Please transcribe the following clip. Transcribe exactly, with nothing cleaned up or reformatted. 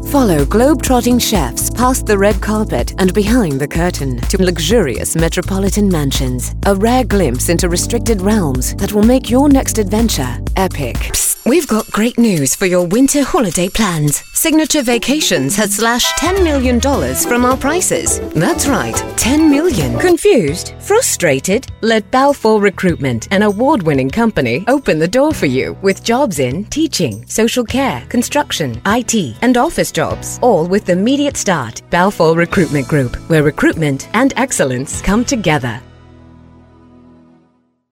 Follow globe-trotting chefs past the red carpet and behind the curtain to luxurious metropolitan mansions. A rare glimpse into restricted realms that will make your next adventure epic. Psst, we've got great news for your winter holiday plans. Signature Vacations has slashed ten million dollars from our prices. That's right, ten million dollars. Confused? Frustrated? Let Balfour Recruitment, an award-winning company, open the door for you with jobs in teaching, social care, construction, I T, and office jobs, all with immediate start. Balfour Recruitment Group, where recruitment and excellence come together.